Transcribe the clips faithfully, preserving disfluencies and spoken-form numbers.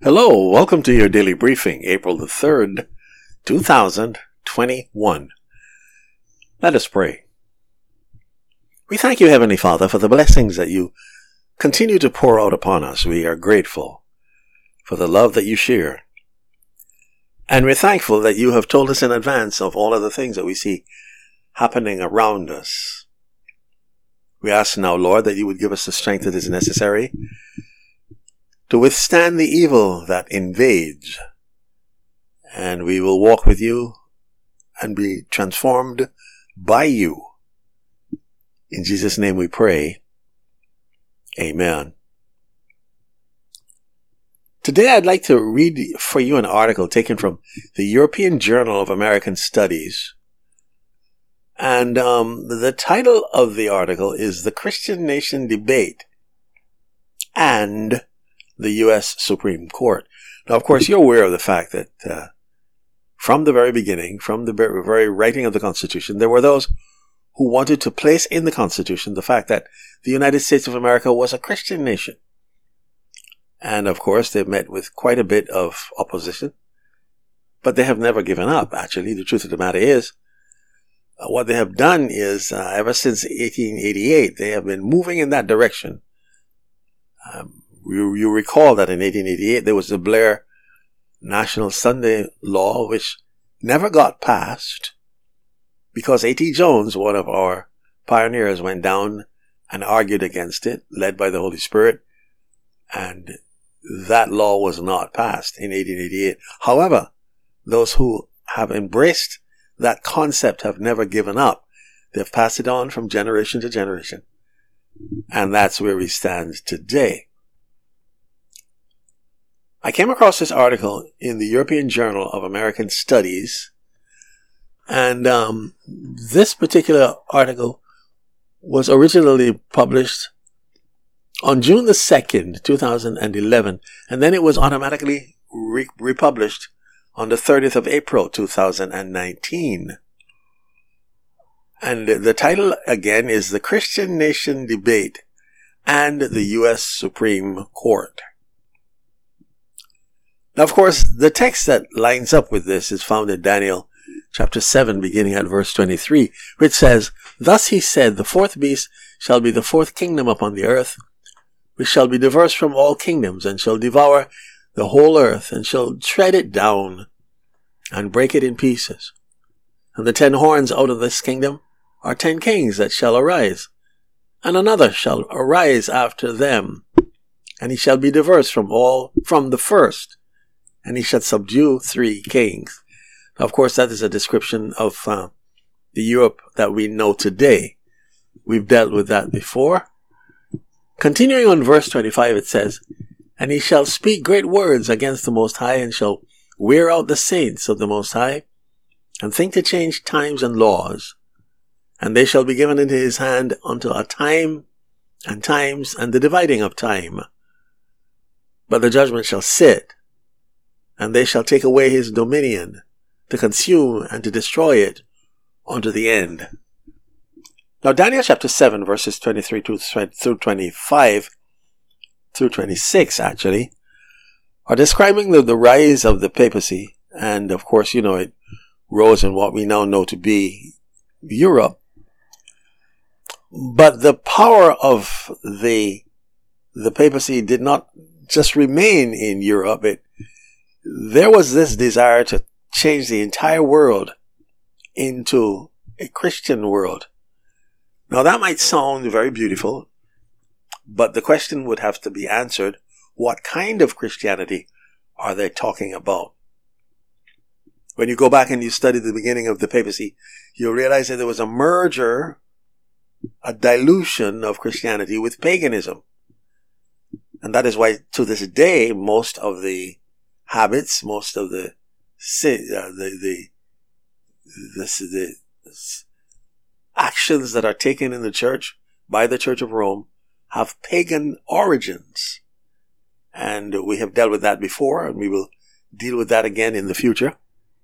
Hello, welcome to your daily briefing, April the third, two thousand twenty-one. Let us pray. We thank you, Heavenly Father, for the blessings that you continue to pour out upon us. We are grateful for the love that you share. And we're thankful that you have told us in advance of all of the things that we see happening around us. We ask now, Lord, that you would give us the strength that is necessary to withstand the evil that invades, and we will walk with you and be transformed by you. In Jesus' name we pray. Amen. Today I'd like to read for you an article taken from the European Journal of American Studies. And um, the title of the article is The Christian Nation Debate and the U S Supreme Court. Now, of course, you're aware of the fact that uh, from the very beginning, from the very writing of the Constitution, there were those who wanted to place in the Constitution the fact that the United States of America was a Christian nation. And, of course, they've met with quite a bit of opposition, but they have never given up. Actually, the truth of the matter is, uh, what they have done is, uh, ever since eighteen eighty-eight, they have been moving in that direction. Um, You, you recall that in eighteen eighty-eight, there was the Blair National Sunday Law, which never got passed because A T Jones, one of our pioneers, went down and argued against it, led by the Holy Spirit, and that law was not passed in eighteen eighty-eight. However, those who have embraced that concept have never given up. They've passed it on from generation to generation, and that's where we stand today. I came across this article in the European Journal of American Studies, and um, this particular article was originally published on June the second, two thousand eleven, and then it was automatically re- republished on the thirtieth of April, two thousand nineteen. And the title, again, is The Christian Nation Debate and the U S Supreme Court. Now, of course, the text that lines up with this is found in Daniel chapter seven, beginning at verse twenty-three, which says, "Thus he said, the fourth beast shall be the fourth kingdom upon the earth, which shall be diverse from all kingdoms, and shall devour the whole earth, and shall tread it down, and break it in pieces. And the ten horns out of this kingdom are ten kings that shall arise, and another shall arise after them, and he shall be diverse from all, from the first, and he shall subdue three kings." Now, of course, that is a description of uh, the Europe that we know today. We've dealt with that before. Continuing on verse twenty-five, it says, "And he shall speak great words against the Most High, and shall wear out the saints of the Most High, and think to change times and laws. And they shall be given into his hand until a time and times and the dividing of time. But the judgment shall sit, and they shall take away his dominion, to consume and to destroy it unto the end." Now, Daniel chapter seven, verses twenty-three through twenty-five, through twenty-six, actually, are describing the, the rise of the papacy. And, of course, you know, it rose in what we now know to be Europe. But the power of the, the papacy did not just remain in Europe. It There was this desire to change the entire world into a Christian world. Now, that might sound very beautiful, but the question would have to be answered, what kind of Christianity are they talking about? When you go back and you study the beginning of the papacy, you'll realize that there was a merger, a dilution of Christianity with paganism. And that is why, to this day, most of the habits, most of the uh, the, the, the, the actions that are taken in the church by the Church of Rome have pagan origins. And we have dealt with that before, and we will deal with that again in the future.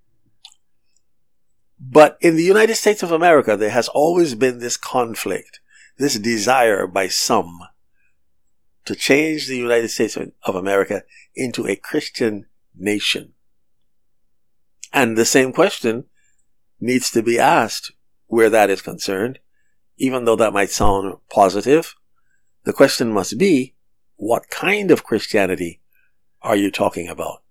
But in the United States of America, there has always been this conflict, this desire by some to change the United States of America into a Christian nation. And the same question needs to be asked where that is concerned. Even though that might sound positive, the question must be, what kind of Christianity are you talking about?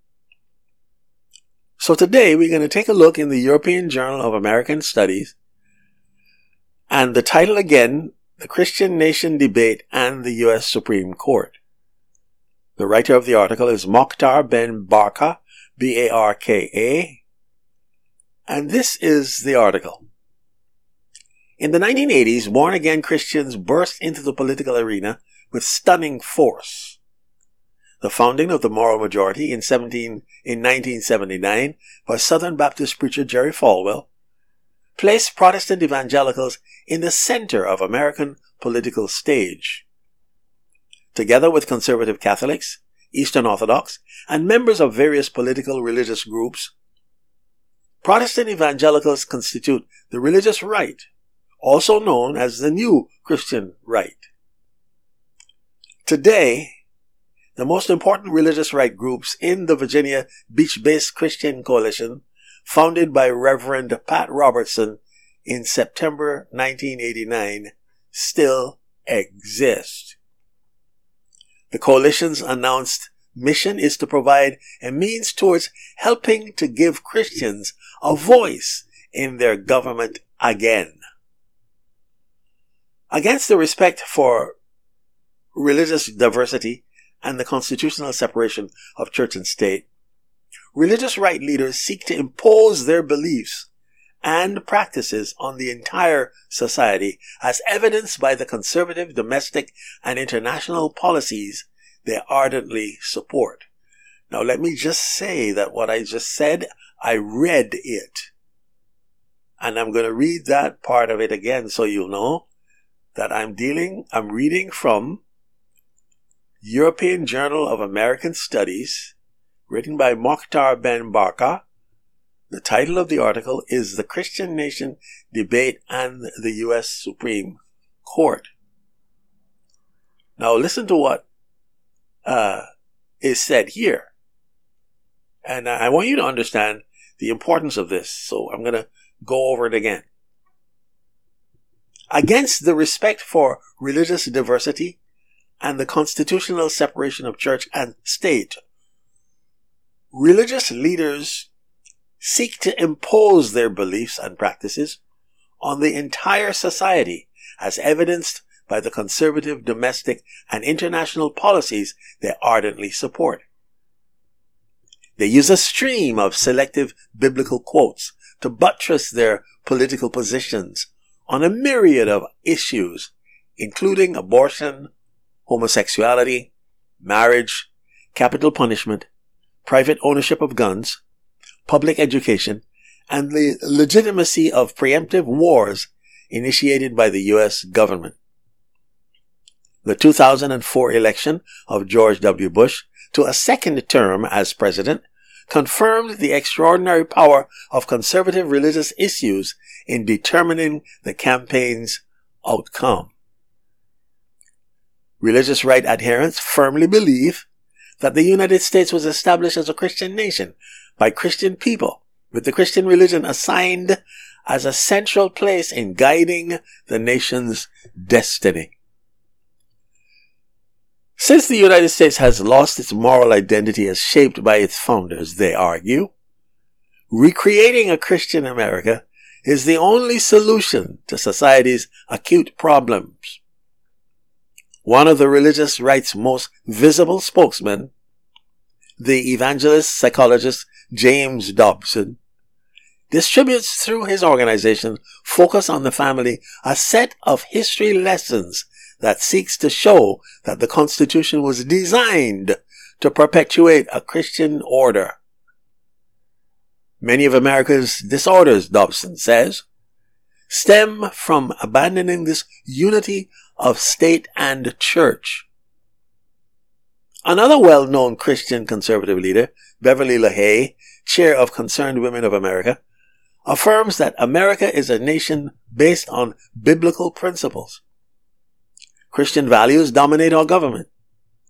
So today we're going to take a look in the European Journal of American Studies, and the title again, The Christian Nation Debate and the U S Supreme Court. The writer of the article is Mokhtar Ben Barka, B A R K A, and this is the article. In the nineteen eighties, born-again Christians burst into the political arena with stunning force. The founding of the Moral Majority in, seventeen, in nineteen seventy-nine by Southern Baptist preacher Jerry Falwell placed Protestant evangelicals in the center of American political stage. Together with conservative Catholics, Eastern Orthodox, and members of various political religious groups, Protestant evangelicals constitute the religious right, also known as the New Christian Right. Today, the most important religious right groups in the Virginia Beach-based Christian Coalition, founded by Reverend Pat Robertson in September nineteen eighty-nine, still exist. The coalition's announced mission is to provide a means towards helping to give Christians a voice in their government again. Against the respect for religious diversity and the constitutional separation of church and state, religious right leaders seek to impose their beliefs and practices on the entire society, as evidenced by the conservative domestic and international policies they ardently support. Now, let me just say that what I just said, I read it. And I'm going to read that part of it again so you'll know that I'm dealing, I'm reading from European Journal of American Studies, written by Mokhtar Ben Barka. The title of the article is The Christian Nation Debate and the U S Supreme Court. Now listen to what uh, is said here. And I want you to understand the importance of this, so I'm going to go over it again. Against the respect for religious diversity and the constitutional separation of church and state, religious leaders seek to impose their beliefs and practices on the entire society, as evidenced by the conservative domestic and international policies they ardently support. They use a stream of selective biblical quotes to buttress their political positions on a myriad of issues, including abortion, homosexuality, marriage, capital punishment, private ownership of guns, public education, and the legitimacy of preemptive wars initiated by the U S government. The two thousand four election of George W. Bush to a second term as president confirmed the extraordinary power of conservative religious issues in determining the campaign's outcome. Religious right adherents firmly believe that the United States was established as a Christian nation by Christian people, with the Christian religion assigned as a central place in guiding the nation's destiny. Since the United States has lost its moral identity as shaped by its founders, they argue, recreating a Christian America is the only solution to society's acute problems. One of the religious right's most visible spokesmen, the evangelist psychologist James Dobson, distributes through his organization Focus on the Family a set of history lessons that seeks to show that the Constitution was designed to perpetuate a Christian order. Many of America's disorders, Dobson says, stem from abandoning this unity of state and church. Another well-known Christian conservative leader, Beverly LaHaye, chair of Concerned Women of America, affirms that America is a nation based on biblical principles. Christian values dominate our government.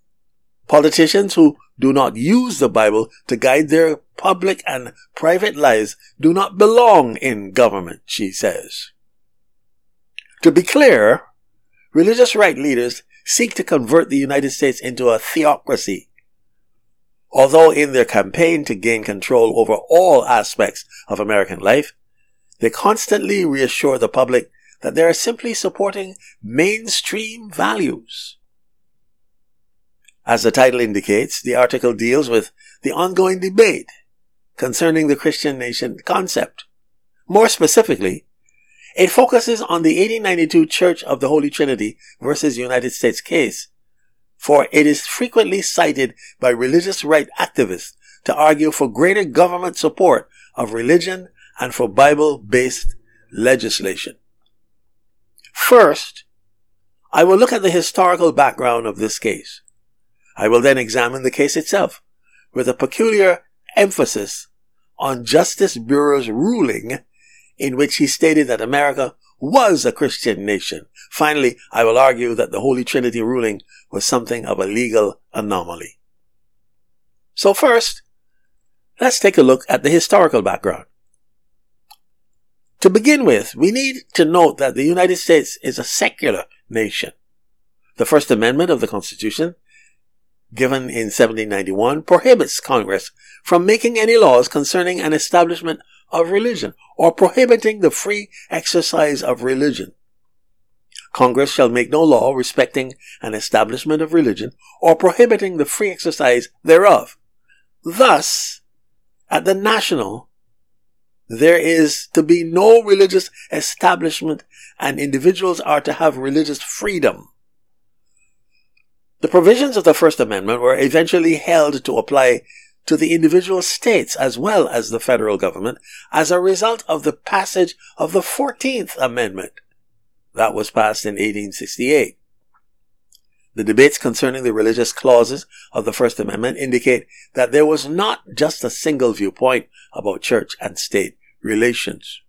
Politicians who do not use the Bible to guide their public and private lives do not belong in government, she says. To be clear, religious right leaders seek to convert the United States into a theocracy. Although in their campaign to gain control over all aspects of American life, they constantly reassure the public that they are simply supporting mainstream values. As the title indicates, the article deals with the ongoing debate concerning the Christian nation concept. More specifically, it focuses on the eighteen ninety-two Church of the Holy Trinity versus United States case, for it is frequently cited by religious right activists to argue for greater government support of religion and for Bible-based legislation. First, I will look at the historical background of this case. I will then examine the case itself, with a peculiar emphasis on Justice Burroughs' ruling in which he stated that America was a Christian nation. Finally, I will argue that the Holy Trinity ruling was something of a legal anomaly. So first, let's take a look at the historical background. To begin with, we need to note that the United States is a secular nation. The First Amendment of the Constitution, given in seventeen ninety-one, prohibits Congress from making any laws concerning an establishment of religion or prohibiting the free exercise of religion. Congress shall make no law respecting an establishment of religion or prohibiting the free exercise thereof. Thus, at the national, there is to be no religious establishment and individuals are to have religious freedom. The provisions of the First Amendment were eventually held to apply to the individual states as well as the federal government as a result of the passage of the fourteenth Amendment. That was passed in eighteen sixty-eight. The debates concerning the religious clauses of the First Amendment indicate that there was not just a single viewpoint about church and state relations.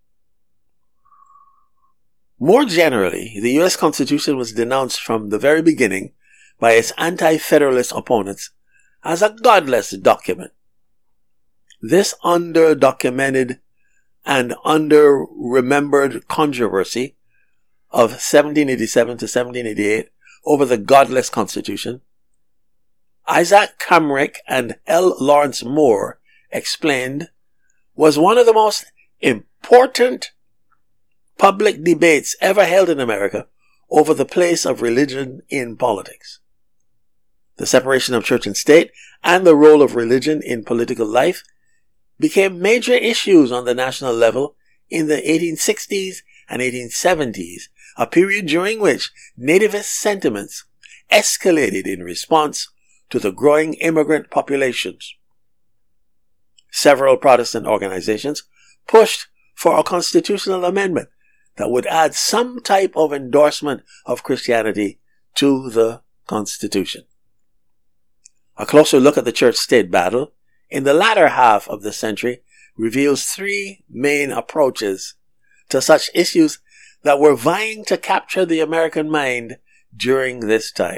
More generally, the U S Constitution was denounced from the very beginning by its anti-federalist opponents as a godless document. This under-documented and under-remembered controversy of seventeen eighty-seven to seventeen eighty-eight over the godless Constitution, Isaac Kamrick and L. Lawrence Moore explained, was one of the most important public debates ever held in America over the place of religion in politics. The separation of church and state and the role of religion in political life became major issues on the national level in the eighteen sixties and eighteen seventies, a period during which nativist sentiments escalated in response to the growing immigrant populations. Several Protestant organizations pushed for a constitutional amendment that would add some type of endorsement of Christianity to the Constitution. A closer look at the church-state battle in the latter half of the century reveals three main approaches to such issues that were vying to capture the American mind during this time.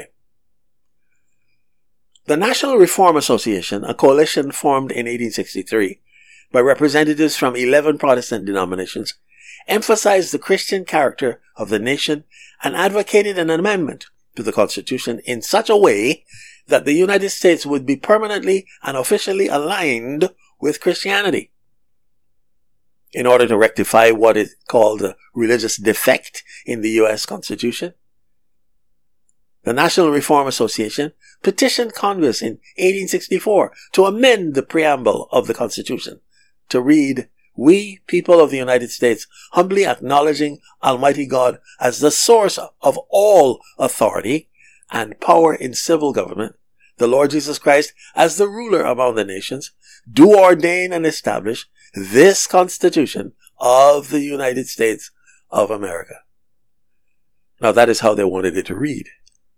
The National Reform Association, a coalition formed in eighteen sixty-three by representatives from eleven Protestant denominations, emphasized the Christian character of the nation and advocated an amendment to the Constitution in such a way that the United States would be permanently and officially aligned with Christianity. In order to rectify what is called a religious defect in the U S Constitution, the National Reform Association petitioned Congress in eighteen sixty-four to amend the preamble of the Constitution to read, "We, people of the United States, humbly acknowledging Almighty God as the source of all authority and power in civil government, the Lord Jesus Christ as the ruler among the nations, do ordain and establish this Constitution of the United States of America." Now that is how they wanted it to read.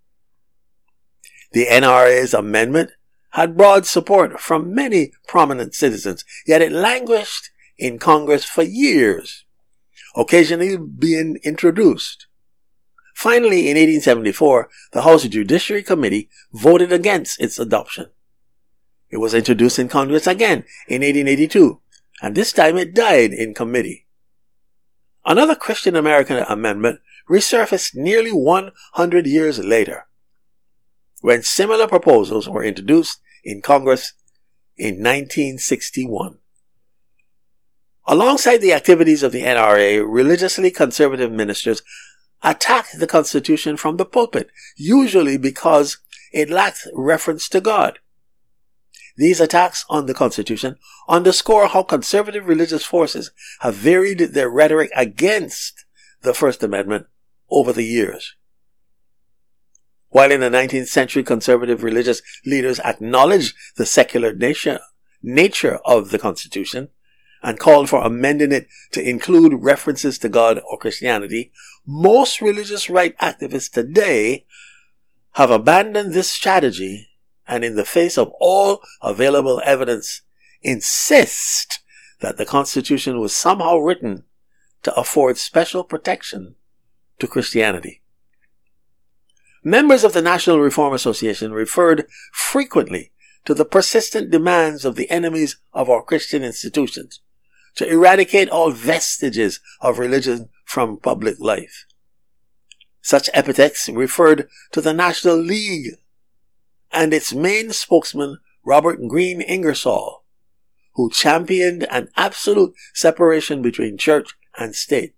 The N R A's amendment had broad support from many prominent citizens, yet it languished in Congress for years, occasionally being introduced. Finally, in eighteen seventy-four, the House Judiciary Committee voted against its adoption. It was introduced in Congress again in eighteen eighty-two, and this time it died in committee. Another Christian American amendment resurfaced nearly one hundred years later, when similar proposals were introduced in Congress in nineteen sixty-one. Alongside the activities of the N R A, religiously conservative ministers attacked the Constitution from the pulpit, usually because it lacked reference to God. These attacks on the Constitution underscore how conservative religious forces have varied their rhetoric against the First Amendment over the years. While in the nineteenth century, conservative religious leaders acknowledged the secular nature, nature of the Constitution and called for amending it to include references to God or Christianity, most religious right activists today have abandoned this strategy and, in the face of all available evidence, insist that the Constitution was somehow written to afford special protection to Christianity. Members of the National Reform Association referred frequently to the persistent demands of the enemies of our Christian institutions to eradicate all vestiges of religion from public life. Such epithets referred to the National League and its main spokesman, Robert Green Ingersoll, who championed an absolute separation between church and state.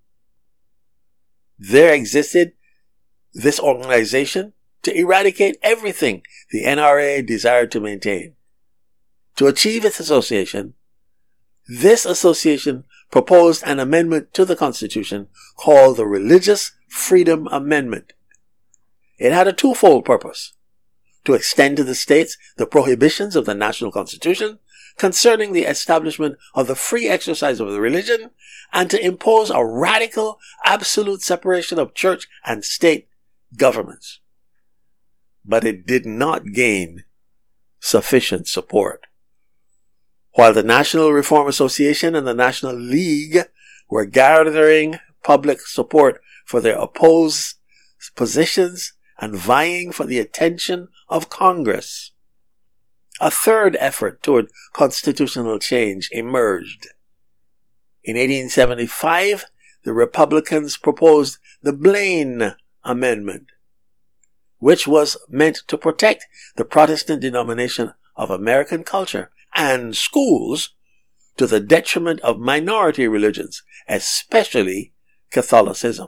There existed this organization to eradicate everything the N R A desired to maintain. To achieve its association, this association proposed an amendment to the Constitution called the Religious Freedom Amendment. It had a twofold purpose: to extend to the states the prohibitions of the national constitution concerning the establishment of the free exercise of the religion, and to impose a radical, absolute separation of church and state governments. But it did not gain sufficient support. While the National Reform Association and the National League were gathering public support for their opposed positions and vying for the attention of Congress, a third effort toward constitutional change emerged. In eighteen seventy-five, the Republicans proposed the Blaine Amendment, which was meant to protect the Protestant denomination of American culture and schools to the detriment of minority religions, especially Catholicism.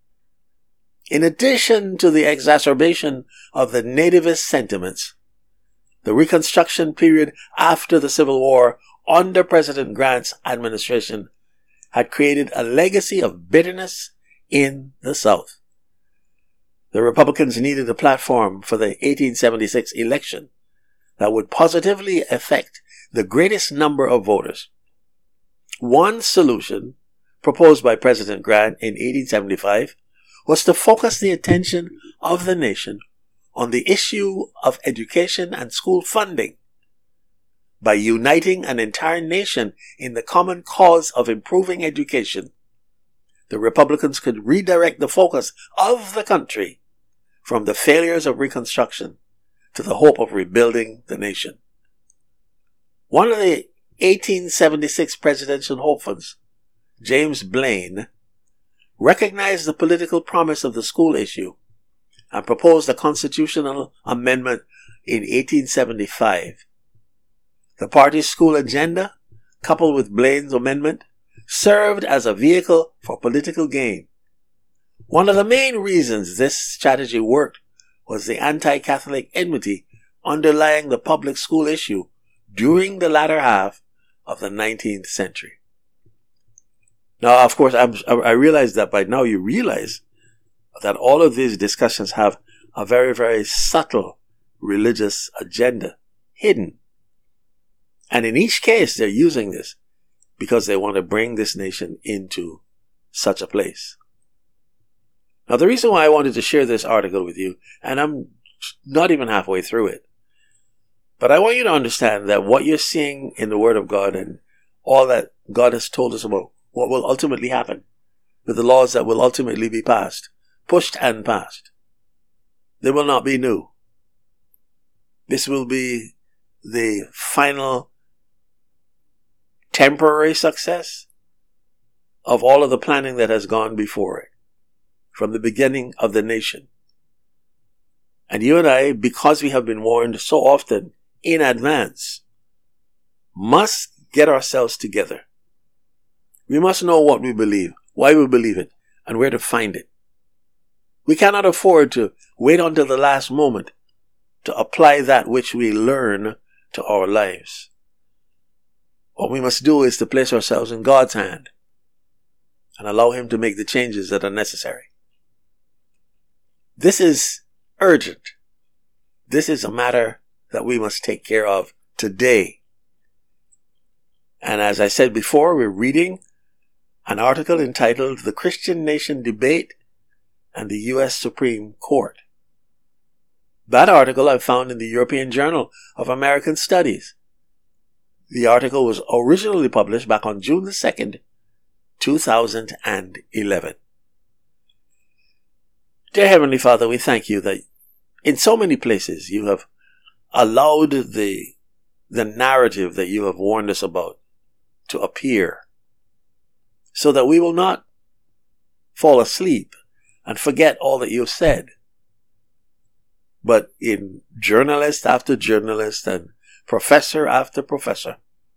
In addition to the exacerbation of the nativist sentiments, the Reconstruction period after the Civil War under President Grant's administration had created a legacy of bitterness in the South. The Republicans needed a platform for the eighteen seventy-six election that would positively affect the greatest number of voters. One solution proposed by President Grant in eighteen seventy-five was to focus the attention of the nation on the issue of education and school funding. By uniting an entire nation in the common cause of improving education, the Republicans could redirect the focus of the country from the failures of Reconstruction to the hope of rebuilding the nation. One of the eighteen seventy-six presidential hopefuls, James Blaine, recognized the political promise of the school issue and proposed a constitutional amendment in eighteen seventy-five. The party's school agenda, coupled with Blaine's amendment, served as a vehicle for political gain. One of the main reasons this strategy worked was the anti-Catholic enmity underlying the public school issue during the latter half of the nineteenth century. Now, of course, I'm, I realize that by now you realize that all of these discussions have a very, very subtle religious agenda hidden. And in each case, they're using this because they want to bring this nation into such a place. Now, the reason why I wanted to share this article with you, and I'm not even halfway through it, but I want you to understand that what you're seeing in the Word of God and all that God has told us about what will ultimately happen with the laws that will ultimately be passed, pushed and passed. They will not be new. This will be the final temporary success of all of the planning that has gone before it from the beginning of the nation. And you and I, because we have been warned so often in advance, must get ourselves together. We must know what we believe, why we believe it, and where to find it. We cannot afford to wait until the last moment to apply that which we learn to our lives. What we must do is to place ourselves in God's hand and allow Him to make the changes that are necessary. This is urgent. This is a matter that we must take care of today. And as I said before, we're reading an article entitled "The Christian Nation Debate and the U S Supreme Court." That article I found in the European Journal of American Studies. The article was originally published back on June the second, two thousand eleven. Dear Heavenly Father, we thank you that in so many places you have allowed the, the narrative that you have warned us about to appear, so that we will not fall asleep and forget all that you have said. But in journalist after journalist and professor after professor,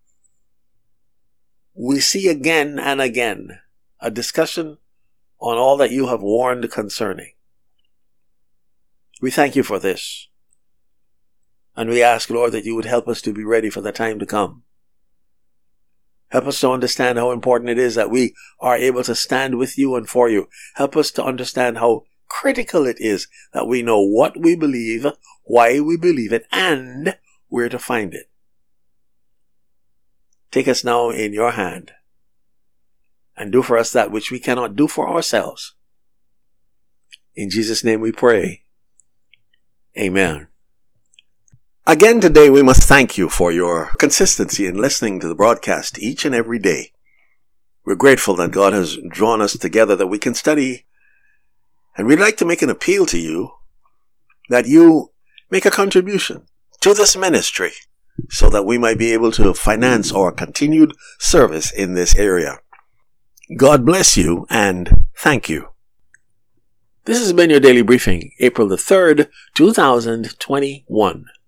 we see again and again a discussion on all that you have warned concerning. We thank you for this. And we ask, Lord, that you would help us to be ready for the time to come. Help us to understand how important it is that we are able to stand with you and for you. Help us to understand how critical it is that we know what we believe, why we believe it, and where to find it. Take us now in your hand and do for us that which we cannot do for ourselves. In Jesus' name we pray. Amen. Again today we must thank you for your consistency in listening to the broadcast each and every day. We're grateful that God has drawn us together that we can study, and we'd like to make an appeal to you that you make a contribution to this ministry so that we might be able to finance our continued service in this area. God bless you and thank you. This has been your daily briefing, April the third, two thousand twenty-one.